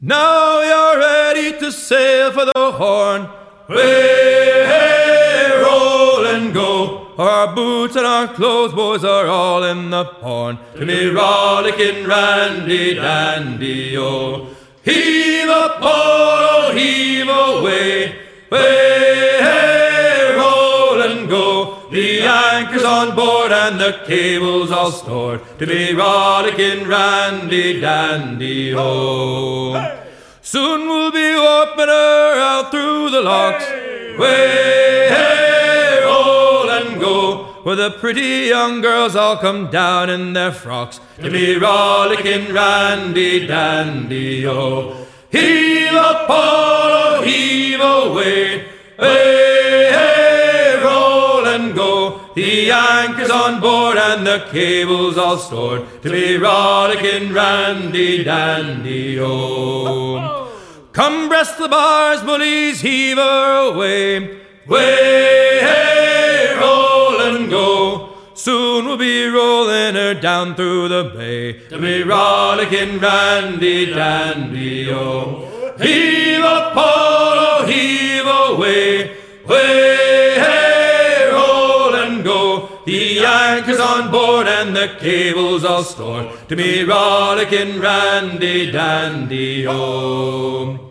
Now you're ready to sail for the Horn. Way, hey, roll and go. Our boots and our clothes, boys, are all in the Horn. To me rollicking randy dandy, oh. Heave a pole, heave away. Way, hey, roll and go. The anchor's on board and the cable's all stored. To be rollicking randy dandy, oh. Soon we'll be warping her out through the locks. Way, hey, roll and go. Where the pretty young girls all come down in their frocks. To be rollicking randy dandy, oh. Heave a pole, heave away. Way, hey, roll and go. The anchor's on board and the cable's all stored. To be rollicking randy dandy, oh. Come breast the bars, bullies, heave her away. Way, hey, roll and go. Soon we'll be rolling her down through the bay. To be rollicking randy dandy, oh. Heave a pole, heave away. Way, hey, roll and go. The anchor's on board and the cable's all stored. To be rollicking randy dandy, oh.